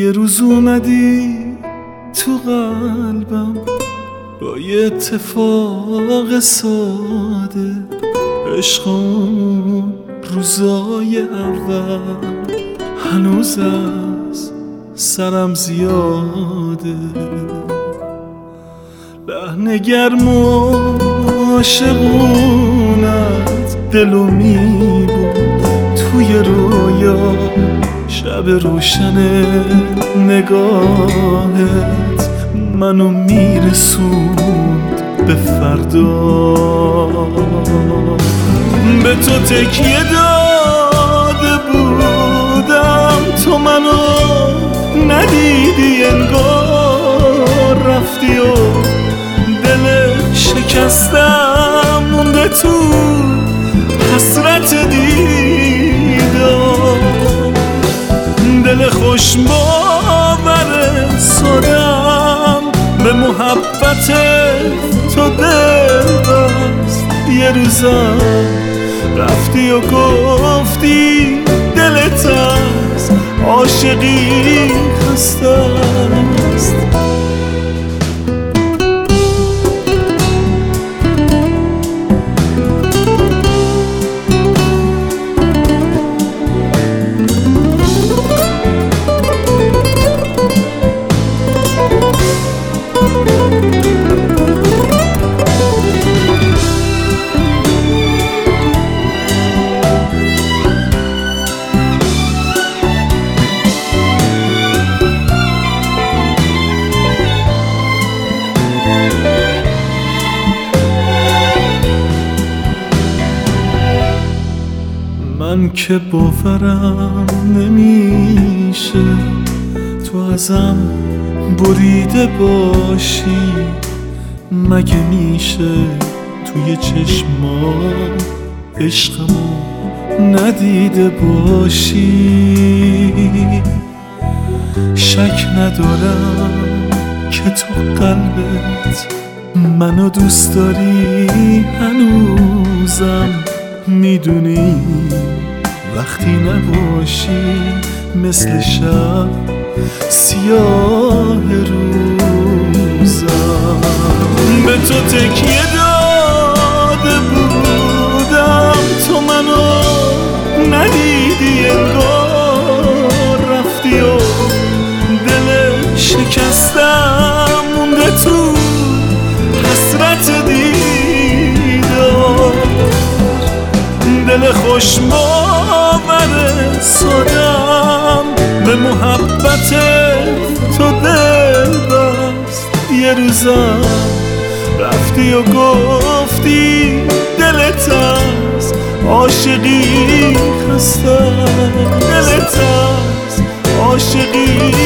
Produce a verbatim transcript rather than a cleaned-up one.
یه روز اومدی تو قلبم با یه اتفاق ساده، عشق اون روزای اول هنوز از سرم زیاده. لحن گرم و عاشقونت دلو میبود توی رویا، شب روشن نگاهت منو میرسوند به فردا. به تو تکیه داده بودم، تو منو ندیدی انگار، رفتی و دل شکستم مونده تو حسرت دیدار. دل خوش باور سادم به محبت تو دل بست. یه روزم رفتی و گفتی دلت از عاشقی خسته است. من که باورم نمیشه تو ازم بریده باشی، مگه میشه توی چشمام عشقمو ندیده باشی؟ شک ندارم که تو قلبت منو دوست داری، هنوزم میدونی وقتی نباشی مثل شب سیاه روزم. به تو تکیه داده بودم، تو منو ندیدی انگار، رفتی و دل شکستم مونده تو حسرت دیدار. دل خوش باور سادم به محبت تو دل بست. یه روزم رفتی و گفتی دلت از عاشقی خسته، دلت از عاشقی